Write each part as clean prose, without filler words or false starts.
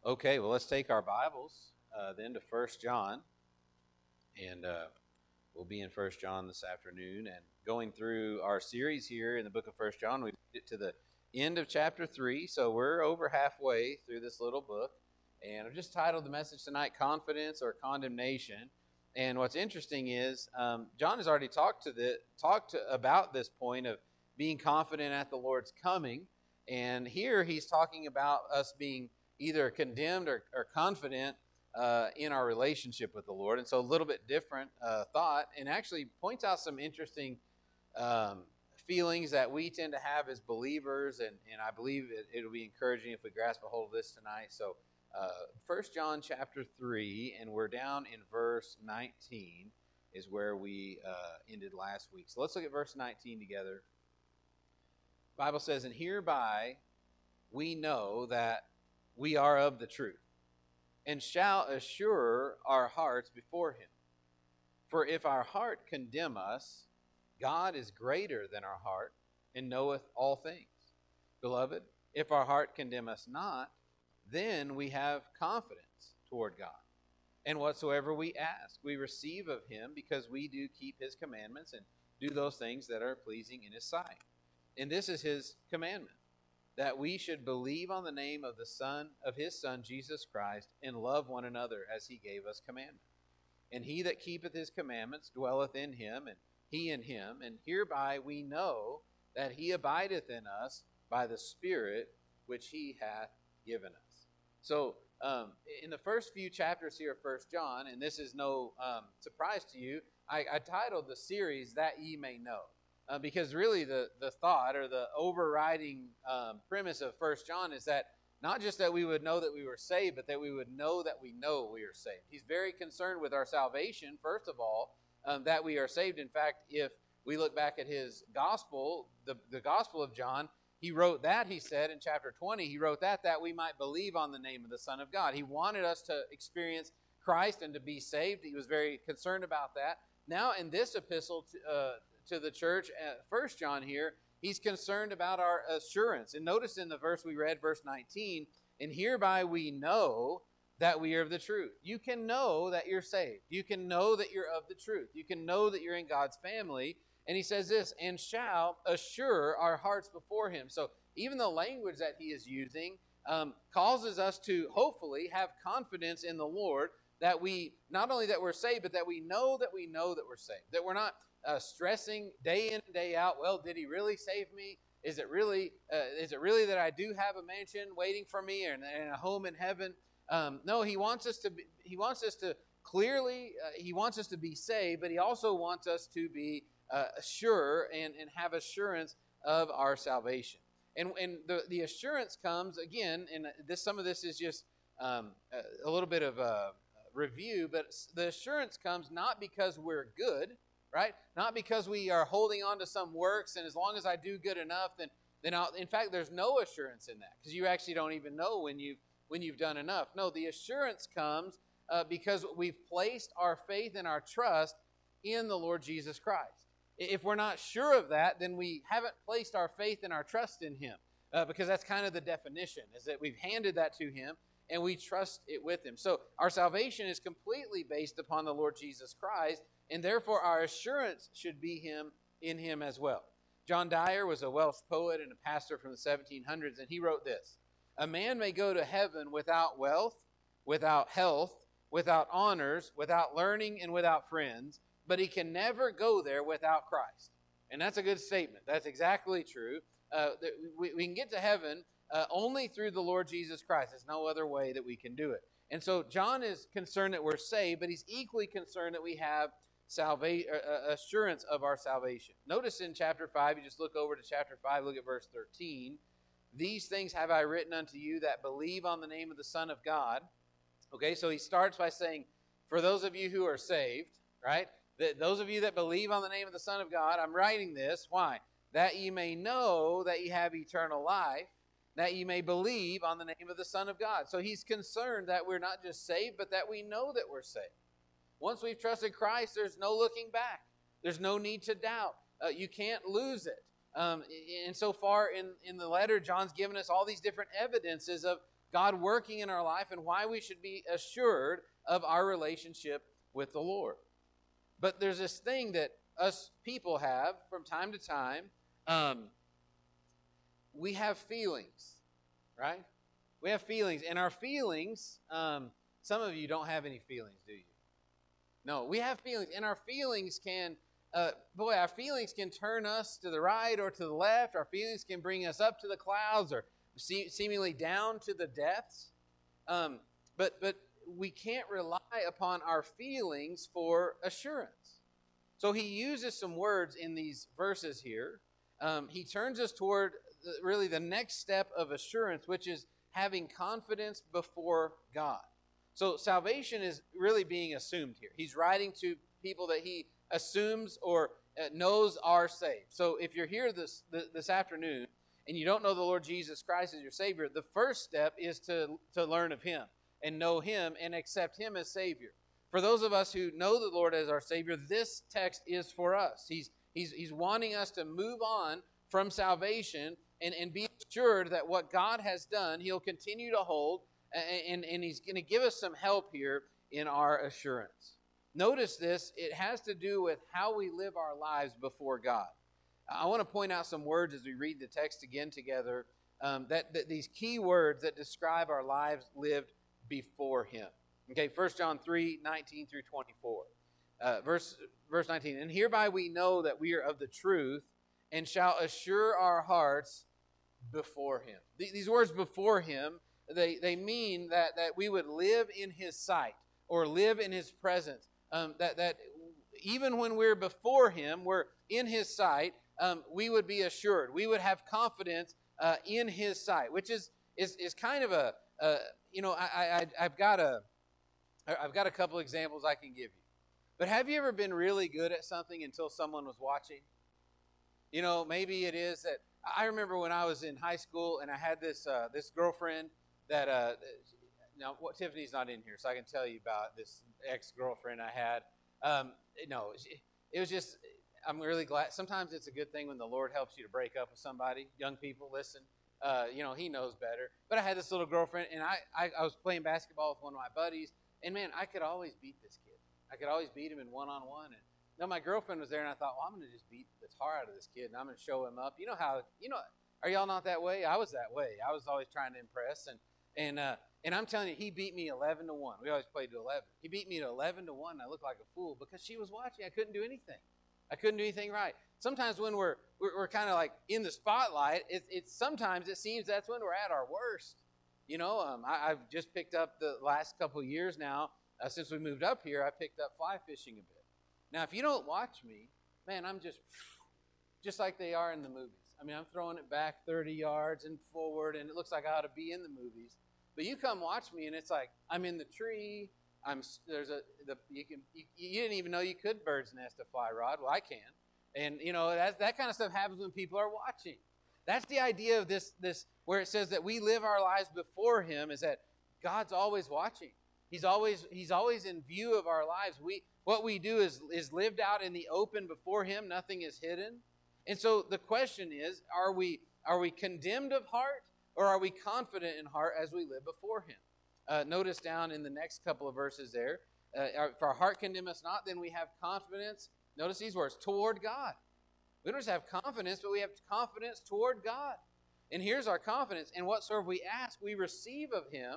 Okay, well, let's take our Bibles then to First John, and we'll be in First John this afternoon. And going through our series here in the book of First John, we made it to the end of chapter 3, so we're over halfway through this little book. And I've just titled the message tonight, Confidence or Condemnation. And what's interesting is John has already talked about this point of being confident at the Lord's coming. And here he's talking about us being either condemned or confident in our relationship with the Lord. And so a little bit different thought, and actually points out some interesting feelings that we tend to have as believers. And I believe it'll be encouraging if we grasp a hold of this tonight. So 1 John chapter 3, and we're down in verse 19 is where we ended last week. So let's look at verse 19 together. The Bible says, "And hereby we know that we are of the truth, and shall assure our hearts before him. For if our heart condemn us, God is greater than our heart, and knoweth all things. Beloved, if our heart condemn us not, then we have confidence toward God. And whatsoever we ask, we receive of him, because we do keep his commandments, and do those things that are pleasing in his sight. And this is his commandment, that we should believe on the name of his Son, Jesus Christ, and love one another as he gave us commandment. And he that keepeth his commandments dwelleth in him, and he in him. And hereby we know that he abideth in us by the Spirit which he hath given us." So in the first few chapters here of 1 John, and this is no surprise to you, I titled the series, "That Ye May Know." Because really the thought or the overriding premise of 1 John is that not just that we would know that we were saved, but that we would know that we know we are saved. He's very concerned with our salvation, first of all, that we are saved. In fact, if we look back at his gospel, the Gospel of John, he wrote that, he said in chapter 20, he wrote that we might believe on the name of the Son of God. He wanted us to experience Christ and to be saved. He was very concerned about that. Now in this epistle to the church at 1 John here, he's concerned about our assurance. And notice in the verse we read, verse 19, "And hereby we know that we are of the truth." You can know that you're saved. You can know that you're of the truth. You can know that you're in God's family. And he says this, "And shall assure our hearts before him." So even the language that he is using causes us to hopefully have confidence in the Lord, that we, not only that we're saved, but that we know that we're saved. That we're not stressing day in and day out, well, did he really save me? Is it really that I do have a mansion waiting for me and a home in heaven? No, he wants us to be saved, but he also wants us to be sure and have assurance of our salvation. And the assurance comes, again, and some of this is just a little bit of a review, but the assurance comes not because we're good, right? Not because we are holding on to some works, and as long as I do good enough, then in fact, there's no assurance in that, because you actually don't even know when you've done enough. No, the assurance comes because we've placed our faith and our trust in the Lord Jesus Christ. If we're not sure of that, then we haven't placed our faith and our trust in him, because that's kind of the definition, is that we've handed that to him and we trust it with him. So our salvation is completely based upon the Lord Jesus Christ, and therefore our assurance should be in him as well. John Dyer was a Welsh poet and a pastor from the 1700s, and he wrote this: "A man may go to heaven without wealth, without health, without honors, without learning, and without friends, but he can never go there without Christ." And that's a good statement. That's exactly true. We can get to heaven only through the Lord Jesus Christ. There's no other way that we can do it. And so John is concerned that we're saved, but he's equally concerned that we have assurance of our salvation. Notice in chapter 5, you just look over to chapter 5, look at verse 13. "These things have I written unto you that believe on the name of the Son of God." Okay, so he starts by saying, for those of you who are saved, right? Those of you that believe on the name of the Son of God, I'm writing this. Why? "That ye may know that ye have eternal life, that ye may believe on the name of the Son of God." So he's concerned that we're not just saved, but that we know that we're saved. Once we've trusted Christ, there's no looking back. There's no need to doubt. You can't lose it. And so far in the letter, John's given us all these different evidences of God working in our life and why we should be assured of our relationship with the Lord. But there's this thing that us people have from time to time. We have feelings, right? We have feelings. And our feelings, some of you don't have any feelings, do you? No, we have feelings. And our feelings can, our feelings can turn us to the right or to the left. Our feelings can bring us up to the clouds or seemingly down to the depths. But we can't rely upon our feelings for assurance. So he uses some words in these verses here. He turns us toward really the next step of assurance, which is having confidence before God. So salvation is really being assumed here. He's writing to people that he assumes or knows are saved. So if you're here this afternoon and you don't know the Lord Jesus Christ as your Savior, the first step is to learn of Him and know Him and accept Him as Savior. For those of us who know the Lord as our Savior, this text is for us. He's wanting us to move on from salvation and be assured that what God has done, He'll continue to hold, and He's going to give us some help here in our assurance. Notice this, it has to do with how we live our lives before God. I want to point out some words as we read the text again together, that these key words that describe our lives lived before Him. Okay, 1 John 3, 19 through 24. Verse 19, and hereby we know that we are of the truth and shall assure our hearts before Him. These words before Him, they mean that we would live in His sight or live in His presence. That even when we're before Him, we're in His sight, we would be assured. We would have confidence in His sight, which is kind of I've got a couple examples I can give you. But have you ever been really good at something until someone was watching? You know, maybe it is that I remember when I was in high school and I had this girlfriend that now Tiffany's not in here, so I can tell you about this ex-girlfriend I had. It was just, I'm really glad. Sometimes it's a good thing when the Lord helps you to break up with somebody. Young people, listen. He knows better. But I had this little girlfriend, and I was playing basketball with one of my buddies, and man, I could always beat this kid. I could always beat him in one-on-one. And now my girlfriend was there, and I thought, well, I'm going to just beat the tar out of this kid, and I'm going to show him up. Are y'all not that way? I was that way. I was always trying to impress, and I'm telling you, he beat me 11-1. We always played to 11. He beat me to 11-1. I looked like a fool because she was watching. I couldn't do anything. I couldn't do anything right. Sometimes when we're kind of like in the spotlight, sometimes it seems that's when we're at our worst. I've just picked up the last couple of years now, since we moved up here, I picked up fly fishing a bit. Now, if you don't watch me, man, I'm just like they are in the movies. I mean, I'm throwing it back 30 yards and forward, and it looks like I ought to be in the movies. But you come watch me, and it's like I'm in the tree. You didn't even know you could bird's nest a fly rod. Well, I can, and that kind of stuff happens when people are watching. That's the idea of this where it says that we live our lives before Him, is that God's always watching. He's always in view of our lives. What we do is lived out in the open before Him. Nothing is hidden. And so the question is, are we condemned of heart, or are we confident in heart as we live before Him? Notice down in the next couple of verses there, if our heart condemn us not, then we have confidence. Notice these words, toward God. We don't just have confidence, but we have confidence toward God. And here's our confidence. And whatsoever we ask, we receive of Him.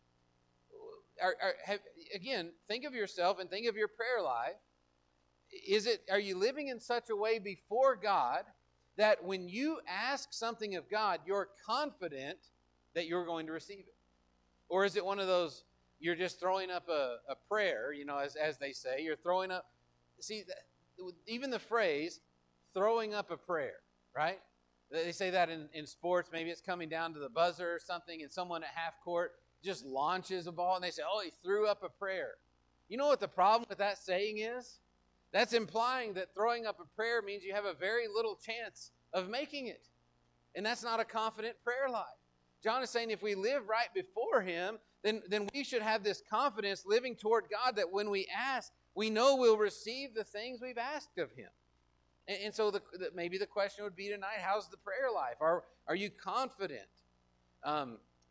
Again, think of yourself and think of your prayer life. Are you living in such a way before God that when you ask something of God, you're confident that you're going to receive it? Or is it one of those, you're just throwing up a prayer, as they say, you're throwing up, even the phrase, throwing up a prayer, right? They say that in sports, maybe it's coming down to the buzzer or something, and someone at half court just launches a ball, and they say, oh, he threw up a prayer. You know what the problem with that saying is? That's implying that throwing up a prayer means you have a very little chance of making it. And that's not a confident prayer life. John is saying if we live right before Him, then we should have this confidence living toward God that when we ask, we know we'll receive the things we've asked of Him. And so maybe the question would be tonight, how's the prayer life? Are you confident?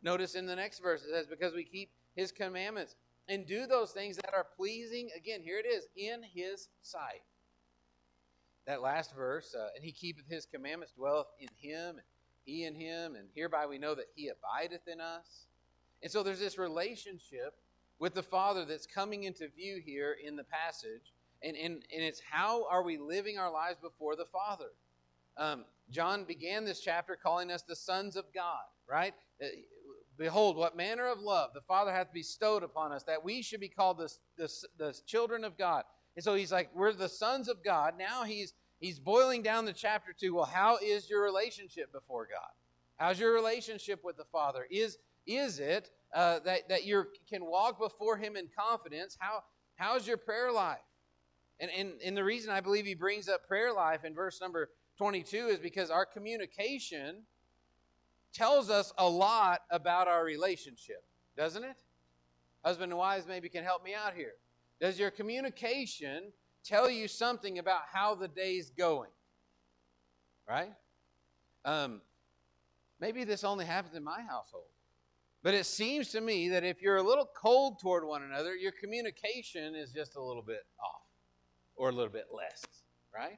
Notice in the next verse, it says, because we keep his commandments and do those things that are pleasing, again, here it is, in his sight. That last verse, and he keepeth his commandments, dwelleth in him, and he in him, and hereby we know that he abideth in us. And so there's this relationship with the Father that's coming into view here in the passage, and it's how are we living our lives before the Father. John began this chapter calling us the sons of God, right? Behold, what manner of love the Father hath bestowed upon us, that we should be called the children of God. And so he's like, we're the sons of God. Now he's boiling down the chapter to, well, how is your relationship before God? How's your relationship with the Father? Is it that you can walk before him in confidence? How's your prayer life? And the reason I believe he brings up prayer life in verse number 22 is because our communication tells us a lot about our relationship, doesn't it? Husband and wives maybe can help me out here. Does your communication tell you something about how the day's going? Right? Maybe this only happens in my household. But it seems to me that if you're a little cold toward one another, your communication is just a little bit off or a little bit less, right?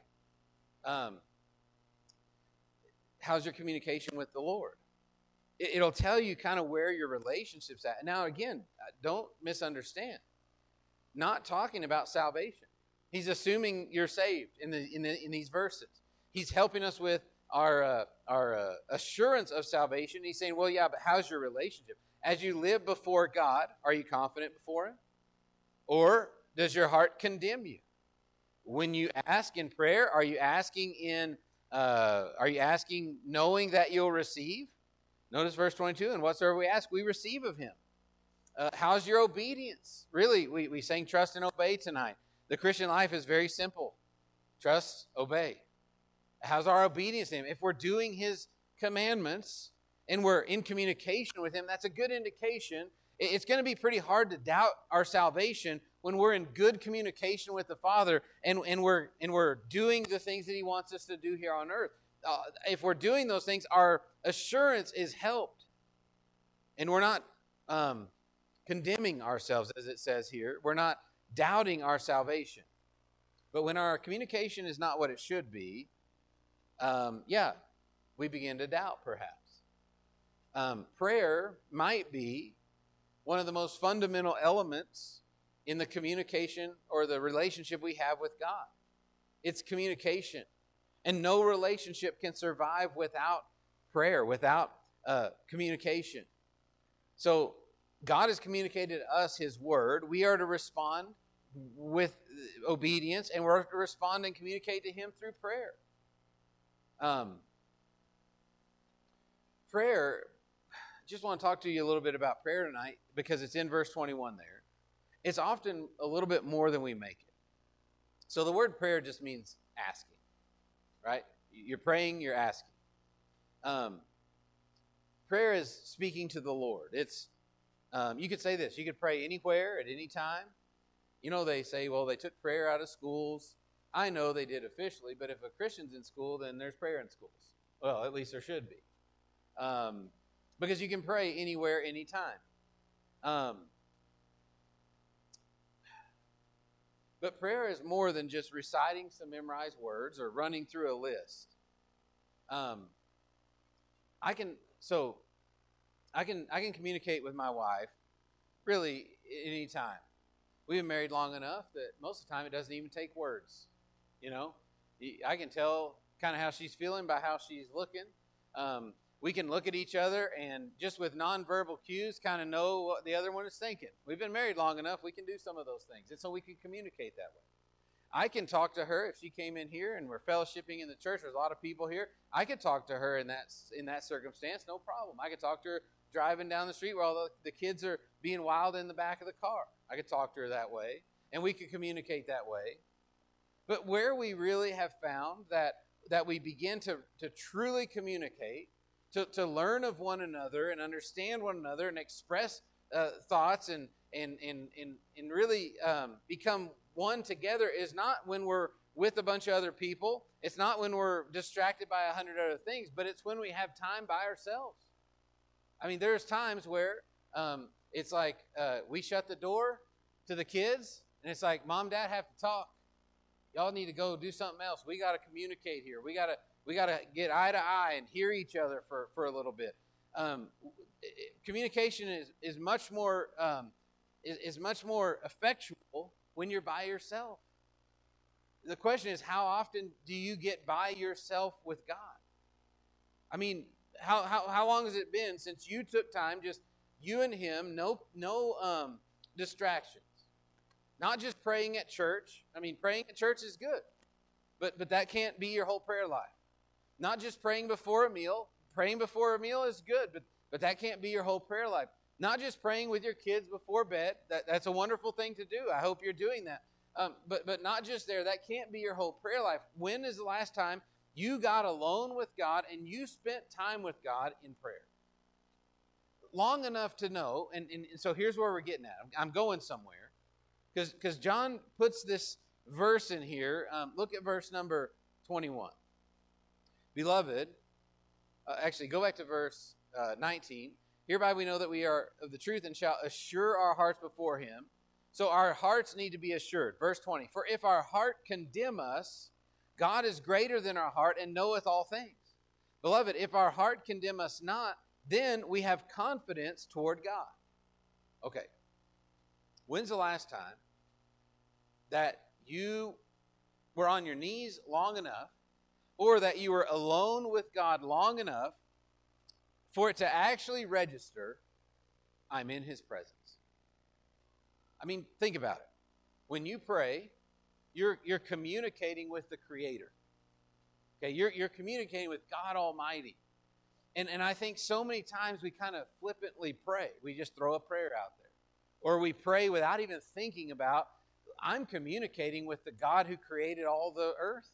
How's your communication with the Lord? It'll tell you kind of where your relationship's at. Now, again, don't misunderstand. Not talking about salvation. He's assuming you're saved in these verses. He's helping us with our assurance of salvation. He's saying, well, yeah, but how's your relationship? As you live before God, are you confident before him? Or does your heart condemn you? When you ask in prayer, are you asking knowing that you'll receive? Notice verse 22, and whatsoever we ask, we receive of him. How's your obedience? Really, we sang trust and obey tonight. The Christian life is very simple. Trust, obey. How's our obedience to him? If we're doing his commandments and we're in communication with him, that's a good indication. It's going to be pretty hard to doubt our salvation when we're in good communication with the Father and we're doing the things that he wants us to do here on earth. If we're doing those things, our assurance is helped. And we're not condemning ourselves, as it says here. We're not doubting our salvation. But when our communication is not what it should be, we begin to doubt, perhaps. Prayer might be one of the most fundamental elements in the communication or the relationship we have with God. It's communication. And no relationship can survive without prayer, without communication. So God has communicated to us his word. We are to respond with obedience, and we're to respond and communicate to him through prayer. Prayer, just want to talk to you a little bit about prayer tonight because it's in verse 21 there. It's often a little bit more than we make it. So the word prayer just means asking, right? You're praying, you're asking. Prayer is speaking to the Lord. It's you could say this. You could pray anywhere at any time. You know, they say, well, they took prayer out of schools. I know they did officially, but if a Christian's in school, then there's prayer in schools. Well, at least there should be. Because you can pray anywhere, anytime. But prayer is more than just reciting some memorized words or running through a list. I can communicate with my wife really anytime. We've been married long enough that most of the time it doesn't even take words. You know, I can tell kind of how she's feeling by how she's looking. We can look at each other and just with nonverbal cues kind of know what the other one is thinking. We've been married long enough, we can do some of those things. And so we can communicate that way. I can talk to her if she came in here and we're fellowshipping in the church. There's a lot of people here. I could talk to her in that circumstance, no problem. I could talk to her driving down the street where all the kids are being wild in the back of the car. I could talk to her that way, and we could communicate that way. But where we really have found that we begin to truly communicate, to learn of one another and understand one another and express thoughts and really become one together is not when we're with a bunch of other people. It's not when we're distracted by 100 other things, but it's when we have time by ourselves. I mean, there's times where it's like we shut the door to the kids, and it's like, Mom, Dad have to talk. Y'all need to go do something else. We got to communicate here. We got to get eye to eye and hear each other for a little bit. Communication is much more effectual when you're by yourself. The question is, how often do you get by yourself with God? I mean, how long has it been since you took time, just you and Him, no distractions? Not just praying at church. I mean, praying at church is good, but that can't be your whole prayer life. Not just praying before a meal. Praying before a meal is good, but that can't be your whole prayer life. Not just praying with your kids before bed. That's a wonderful thing to do. I hope you're doing that. But not just there. That can't be your whole prayer life. When is the last time you got alone with God and you spent time with God in prayer? Long enough to know, and so here's where we're getting at. I'm going somewhere. Because John puts this verse in here. Look at verse number 21. Beloved, actually go back to verse 19. Hereby we know that we are of the truth and shall assure our hearts before Him. So our hearts need to be assured. Verse 20. For if our heart condemn us, God is greater than our heart and knoweth all things. Beloved, if our heart condemn us not, then we have confidence toward God. Okay. When's the last time that you were on your knees long enough, or that you were alone with God long enough for it to actually register, I'm in His presence? I mean, think about it. When you pray, you're communicating with the Creator. Okay, you're communicating with God Almighty. And I think so many times we kind of flippantly pray. We just throw a prayer out there. Or we pray without even thinking about, I'm communicating with the God who created all the earth.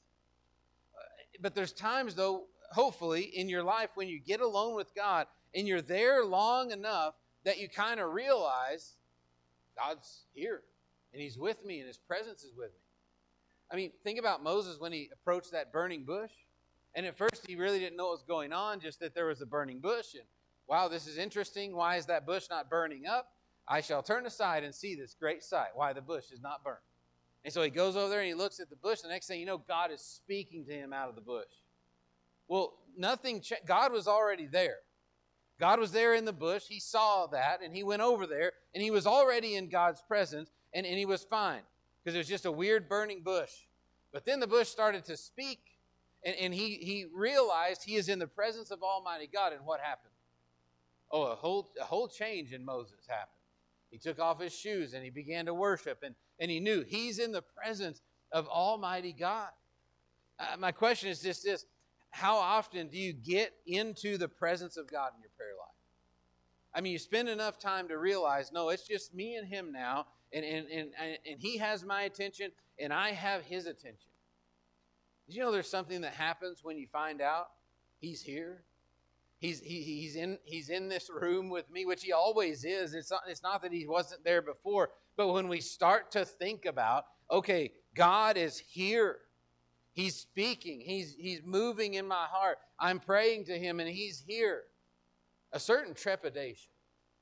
But there's times, though, hopefully, in your life when you get alone with God and you're there long enough that you kind of realize God's here and He's with me and His presence is with me. I mean, think about Moses when he approached that burning bush. And at first he really didn't know what was going on, just that there was a burning bush. And wow, this is interesting. Why is that bush not burning up? I shall turn aside and see this great sight, why the bush is not burnt. And so he goes over there and he looks at the bush. The next thing you know, God is speaking to him out of the bush. Well, God was already there. God was there in the bush. He saw that and he went over there and he was already in God's presence and he was fine because it was just a weird burning bush. But then the bush started to speak and he realized he is in the presence of Almighty God. And what happened? Oh, a whole change in Moses happened. He took off his shoes and he began to worship and he knew he's in the presence of Almighty God. My question is just this. How often do you get into the presence of God in your prayer life? I mean, you spend enough time to realize, no, it's just me and Him now, and He has my attention, and I have His attention. Did you know there's something that happens when you find out He's here? He's in this room with me, which He always is. It's not that He wasn't there before, but when we start to think about, okay, God is here. He's speaking. He's moving in my heart. I'm praying to Him and He's here. A certain trepidation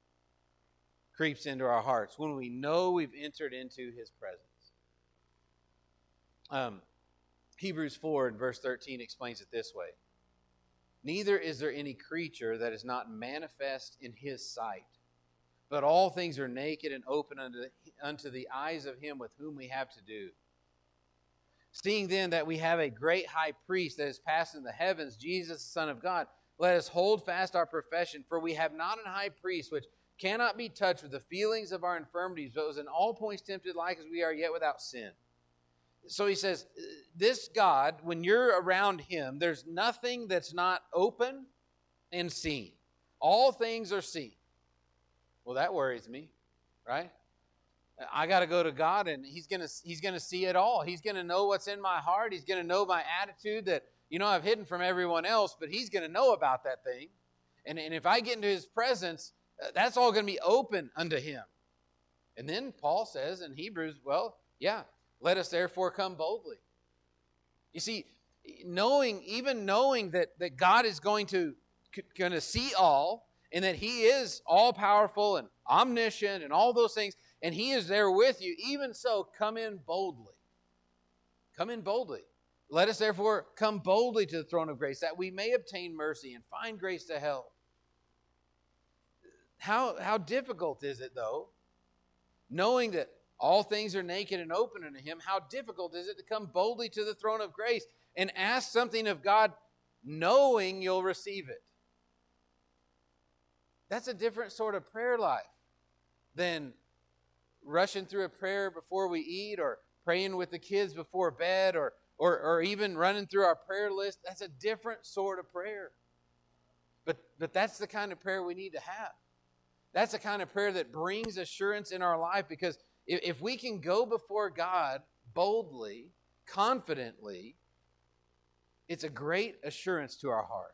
creeps into our hearts when we know we've entered into His presence. Hebrews 4 and verse 13 explains it this way. Neither is there any creature that is not manifest in His sight, but all things are naked and open unto the eyes of Him with whom we have to do. Seeing then that we have a great high priest that has passed in the heavens, Jesus, the Son of God, let us hold fast our profession, for we have not an high priest which cannot be touched with the feelings of our infirmities, but was in all points tempted like as we are, yet without sin. So he says, this God, when you're around Him, there's nothing that's not open and seen. All things are seen. Well, that worries me, right? I got to go to God and He's going to see it all. He's going to know what's in my heart. He's going to know my attitude that, I've hidden from everyone else, but He's going to know about that thing. And if I get into His presence, that's all going to be open unto Him. And then Paul says in Hebrews, well, yeah, let us therefore come boldly. You see, knowing that God is going to see all and that He is all-powerful and omniscient and all those things, and He is there with you, even so, come in boldly. Come in boldly. Let us therefore come boldly to the throne of grace, that we may obtain mercy and find grace to help. How difficult is it, though, knowing that all things are naked and open unto Him, how difficult is it to come boldly to the throne of grace and ask something of God, knowing you'll receive it? That's a different sort of prayer life than rushing through a prayer before we eat, or praying with the kids before bed, or even running through our prayer list. That's a different sort of prayer. But that's the kind of prayer we need to have. That's the kind of prayer that brings assurance in our life, because if we can go before God boldly, confidently, it's a great assurance to our heart.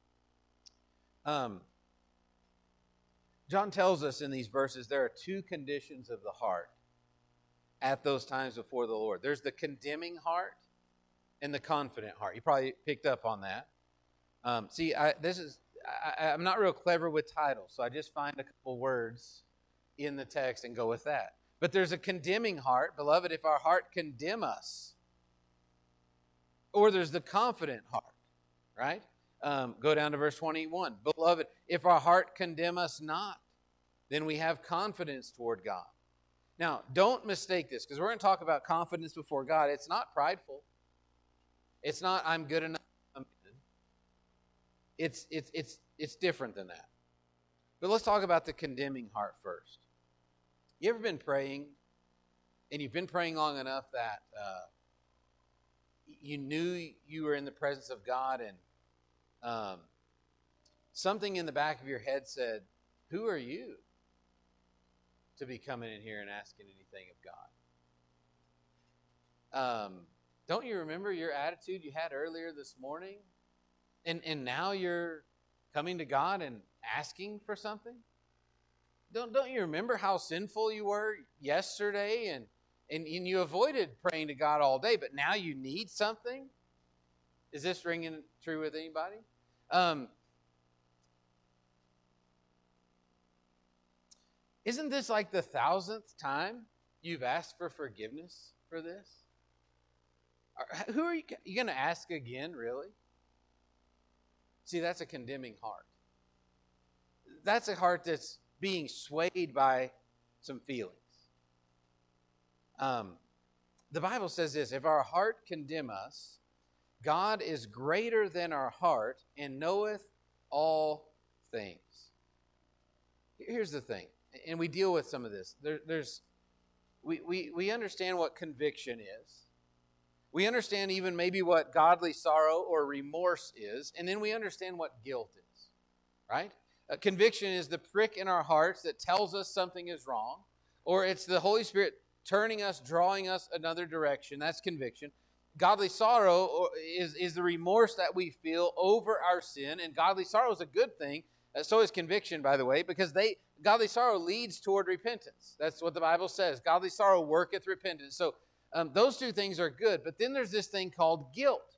John tells us in these verses there are two conditions of the heart at those times before the Lord. There's the condemning heart and the confident heart. You probably picked up on that. I'm not real clever with titles, so I just find a couple words in the text and go with that. But there's a condemning heart, beloved, if our heart condemn us. Or there's the confident heart, right? Go down to verse 21. Beloved, if our heart condemn us not, then we have confidence toward God. Now, don't mistake this, because we're going to talk about confidence before God. It's not prideful. It's not, I'm good enough. It's different than that. But let's talk about the condemning heart first. You ever been praying, and you've been praying long enough that you knew you were in the presence of God, and something in the back of your head said, who are you to be coming in here and asking anything of God? Don't you remember your attitude you had earlier this morning? And now you're coming to God and asking for something? Don't you remember how sinful you were yesterday, and you avoided praying to God all day, but now you need something? Is this ringing true with anybody? Isn't this like the 1,000th time you've asked for forgiveness for this? Who are you going to ask again, really? See, that's a condemning heart. That's a heart that's being swayed by some feelings. The Bible says this, if our heart condemn us, God is greater than our heart and knoweth all things. Here's the thing, and we deal with some of this. We understand what conviction is. We understand even maybe what godly sorrow or remorse is, and then we understand what guilt is, right? Conviction is the prick in our hearts that tells us something is wrong, or it's the Holy Spirit turning us, drawing us another direction. That's conviction. Godly sorrow is the remorse that we feel over our sin, and godly sorrow is a good thing. So is conviction, by the way, because godly sorrow leads toward repentance. That's what the Bible says. Godly sorrow worketh repentance. So those two things are good. But then there's this thing called guilt.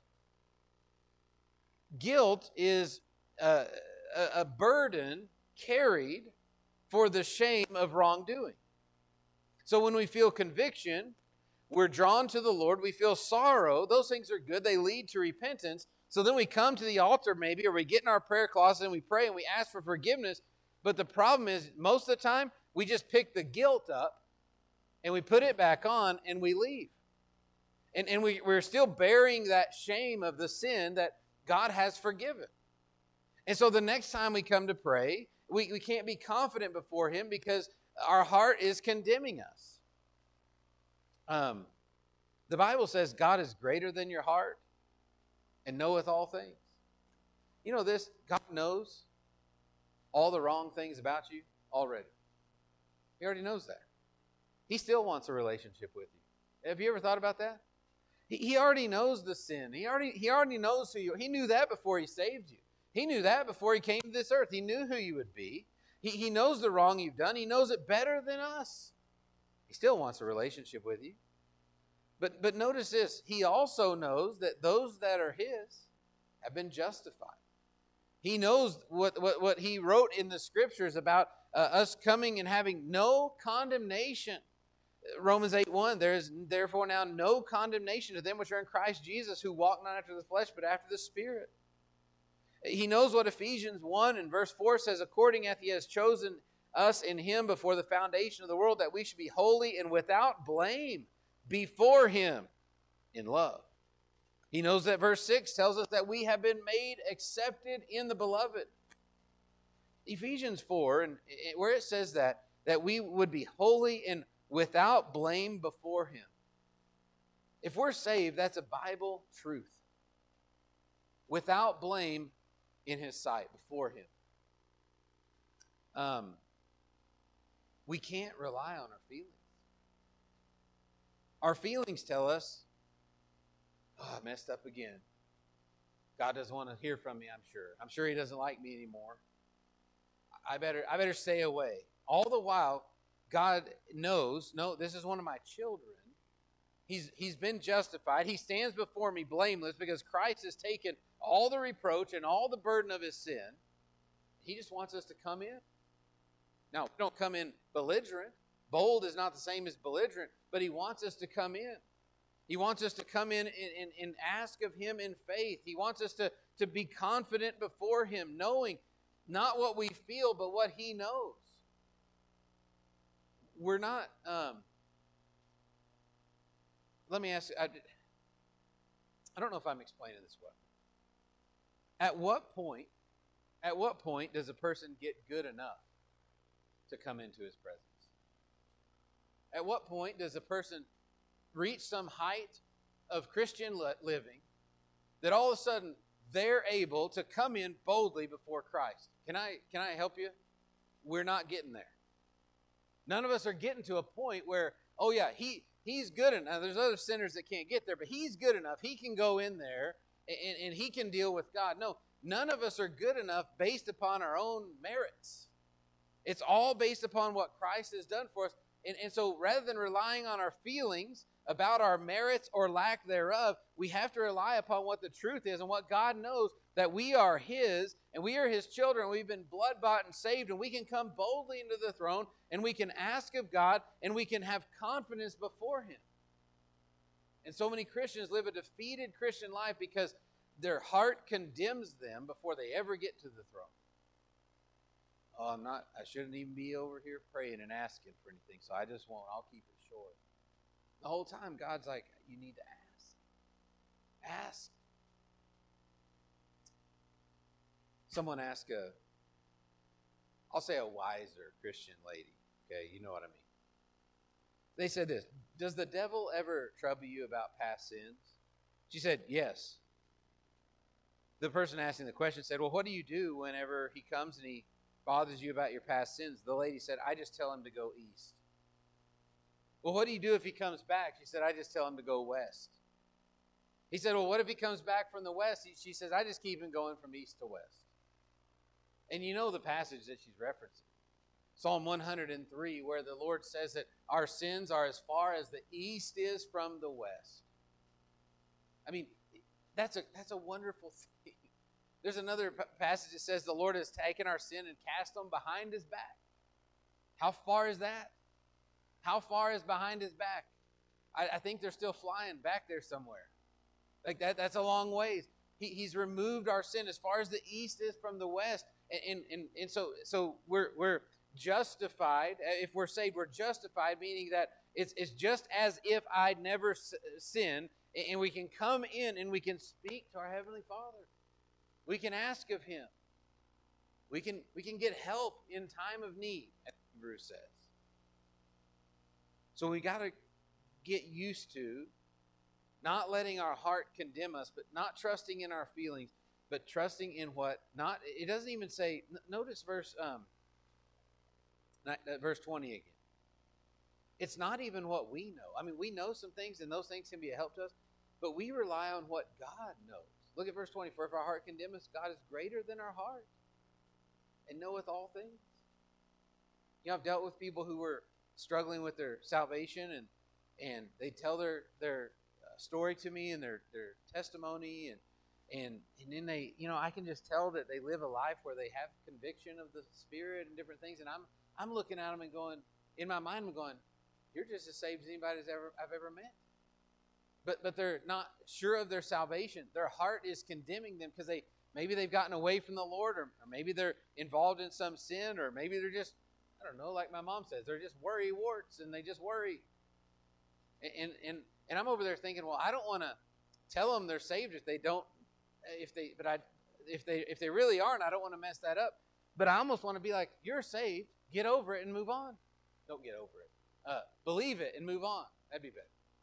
Guilt is a burden carried for the shame of wrongdoing. So when we feel conviction, we're drawn to the Lord. We feel sorrow. Those things are good. They lead to repentance. So then we come to the altar maybe, or we get in our prayer closet and we pray and we ask for forgiveness. But the problem is, most of the time, we just pick the guilt up and we put it back on and we leave. And we're still bearing that shame of the sin that God has forgiven. And so the next time we come to pray, we can't be confident before Him because our heart is condemning us. The Bible says God is greater than your heart and knoweth all things. You know this, God knows all the wrong things about you already. He already knows that. He still wants a relationship with you. Have you ever thought about that? He already knows the sin. He already knows who you are. He knew that before He saved you. He knew that before He came to this earth. He knew who you would be. He knows the wrong you've done. He knows it better than us. He still wants a relationship with you. But notice this. He also knows that those that are His have been justified. He knows what he wrote in the scriptures about us coming and having no condemnation. Romans 8:1, there is therefore now no condemnation to them which are in Christ Jesus, who walk not after the flesh, but after the Spirit. He knows what Ephesians 1 and verse 4 says, according as he has chosen us in him before the foundation of the world, that we should be holy and without blame before him in love. He knows that verse 6 tells us that we have been made accepted in the beloved. Ephesians 4, and where it says that we would be holy and without blame before him. If we're saved, that's a Bible truth. Without blame in his sight, before him. We can't rely on our feelings. Our feelings tell us, oh, I messed up again. God doesn't want to hear from me, I'm sure. I'm sure he doesn't like me anymore. I better stay away. All the while, God knows, no, this is one of my children. He's been justified. He stands before me blameless because Christ has taken all the reproach and all the burden of his sin. He just wants us to come in. Now, we don't come in belligerent. Bold is not the same as belligerent, but he wants us to come in. He wants us to come in and ask of him in faith. He wants us to be confident before him, knowing not what we feel, but what he knows. We're not... let me ask you, I don't know if I'm explaining this well. At what point does a person get good enough to come into his presence? At what point does a person reach some height of Christian living that all of a sudden they're able to come in boldly before Christ? Can I help you? We're not getting there. None of us are getting to a point where, oh yeah, he's good enough. There's other sinners that can't get there, but he's good enough. He can go in there and he can deal with God. No, none of us are good enough based upon our own merits. It's all based upon what Christ has done for us. And so rather than relying on our feelings about our merits or lack thereof, we have to rely upon what the truth is and what God knows, that we are his and we are his children. We've been blood-bought and saved, and we can come boldly into the throne and we can ask of God and we can have confidence before him. And so many Christians live a defeated Christian life because their heart condemns them before they ever get to the throne. Oh, I shouldn't even be over here praying and asking for anything, so I just won't. I'll keep it short. The whole time, God's like, you need to ask. Ask. Someone asked I'll say a wiser Christian lady, okay? You know what I mean. They said this, does the devil ever trouble you about past sins? She said, yes. The person asking the question said, well, what do you do whenever he comes and he bothers you about your past sins? The lady said, I just tell him to go east. Well, what do you do if he comes back? She said, I just tell him to go west. He said, well, what if he comes back from the west? She says, I just keep him going from east to west. And you know the passage that she's referencing. Psalm 103, where the Lord says that our sins are as far as the east is from the west. I mean, that's a wonderful thing. There's another passage that says the Lord has taken our sin and cast them behind his back. How far is that? How far is behind his back? I think they're still flying back there somewhere. Like that's a long ways. He's removed our sin as far as the east is from the west. And so we're justified. If we're saved, we're justified, meaning that it's just as if I'd never sinned, and we can come in and we can speak to our Heavenly Father. We can ask of him. We can get help in time of need, as Hebrews says. So we got to get used to not letting our heart condemn us, but not trusting in our feelings, but trusting in what not. It doesn't even say. Notice verse 20 again. It's not even what we know. I mean, we know some things, and those things can be a help to us, but we rely on what God knows. Look at verse 24. If our heart condemn us, God is greater than our heart and knoweth all things. You know, I've dealt with people who were struggling with their salvation, and they tell their story to me and their testimony, And then they, I can just tell that they live a life where they have conviction of the Spirit and different things. And I'm looking at them and going, in my mind, I'm going, you're just as saved as anybody I've ever met. But they're not sure of their salvation. Their heart is condemning them because maybe they've gotten away from the Lord, or maybe they're involved in some sin, or maybe they're just, I don't know, like my mom says, they're just worry warts and they just worry. And I'm over there thinking, well, I don't want to tell them they're saved if they don't, if they really aren't. I don't want to mess that up. But I almost want to be like, you're saved, get over it and move on. Don't get over it. Believe it and move on. That'd be better.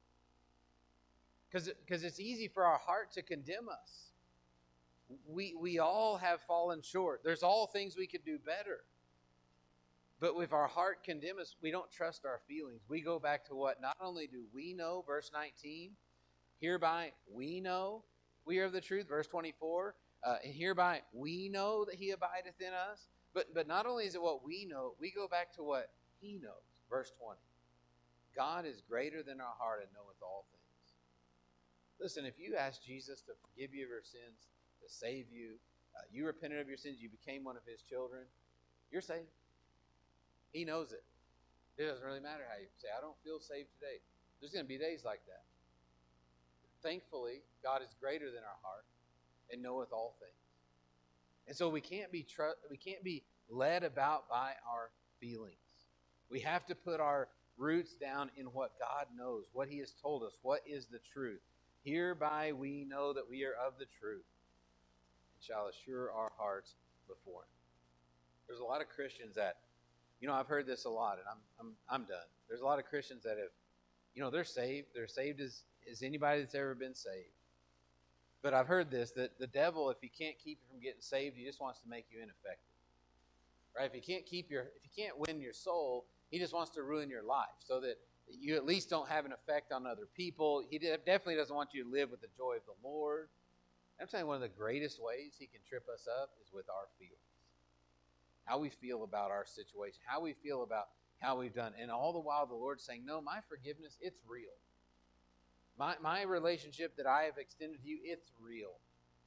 Because it's easy for our heart to condemn us. We all have fallen short. There's all things we could do better. But if our heart condemns us, we don't trust our feelings. We go back to what not only do we know, verse 19, hereby we know we are of the truth, verse 24, hereby we know that he abideth in us. But not only is it what we know, we go back to what he knows, verse 20. God is greater than our heart and knoweth all things. Listen, if you ask Jesus to forgive you of your sins, to save you, you repented of your sins, you became one of his children, you're saved. He knows it. It doesn't really matter how you say, I don't feel saved today. There's going to be days like that. Thankfully, God is greater than our heart and knoweth all things. And so we can't be led about by our feelings. We have to put our roots down in what God knows, what he has told us, what is the truth. Hereby we know that we are of the truth and shall assure our hearts before him. There's a lot of Christians that, I've heard this a lot, and I'm done. There's a lot of Christians that have, they're saved. They're saved as anybody that's ever been saved. But I've heard this, that the devil, if he can't keep you from getting saved, he just wants to make you ineffective. Right? If he can't win your soul, he just wants to ruin your life so that you at least don't have an effect on other people. He definitely doesn't want you to live with the joy of the Lord. I'm saying one of the greatest ways he can trip us up is with our feelings. How we feel about our situation, how we feel about how we've done. And all the while the Lord's saying, no, my forgiveness, it's real. My relationship that I have extended to you, it's real.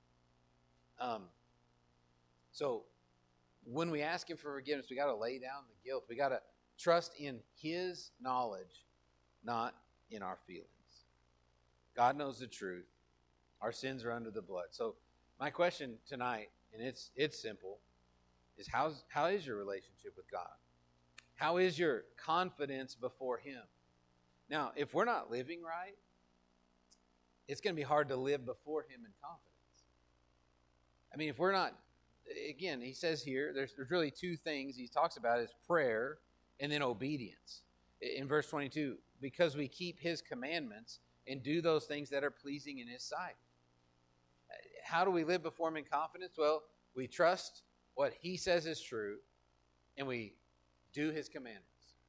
So when we ask him for forgiveness, we got to lay down the guilt. We got to trust in his knowledge, not in our feelings. God knows the truth. Our sins are under the blood. So my question tonight, and it's simple, is how is your relationship with God? How is your confidence before him? Now, if we're not living right, it's going to be hard to live before him in confidence. I mean, if we're not, again, he says here, there's really two things he talks about is prayer and then obedience. In verse 22, because we keep his commandments and do those things that are pleasing in his sight. How do we live before him in confidence? Well, we trust what he says is true, and we do his commandments.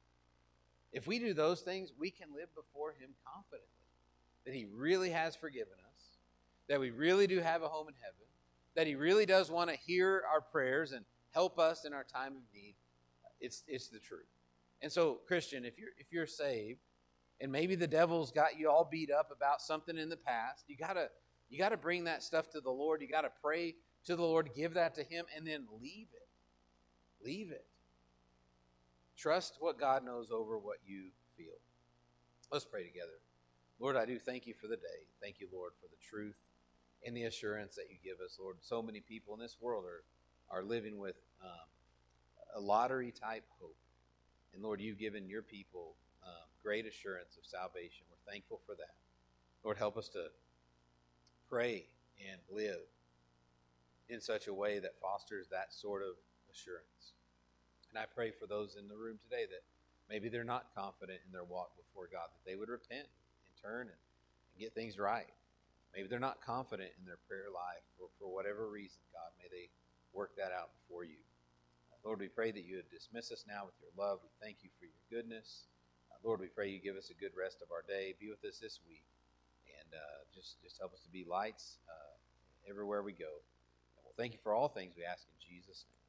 If we do those things, we can live before him confidently that he really has forgiven us, that we really do have a home in heaven, that he really does want to hear our prayers and help us in our time of need. It's the truth. And so, Christian, if you're saved, and maybe the devil's got you all beat up about something in the past, you gotta bring that stuff to the Lord. You gotta pray to the Lord, give that to him, and then leave it. Leave it. Trust what God knows over what you feel. Let's pray together. Lord, I do thank you for the day. Thank you, Lord, for the truth and the assurance that you give us, Lord. So many people in this world are living with a lottery-type hope. And, Lord, you've given your people great assurance of salvation. We're thankful for that. Lord, help us to pray and live in such a way that fosters that sort of assurance. And I pray for those in the room today that maybe they're not confident in their walk before God, that they would repent and turn and get things right. Maybe they're not confident in their prayer life, or for whatever reason, God, may they work that out before you. Lord, we pray that you would dismiss us now with your love. We thank you for your goodness. Lord, we pray you give us a good rest of our day. Be with us this week. And just help us to be lights everywhere we go. And we'll thank you for all things we ask in Jesus' name.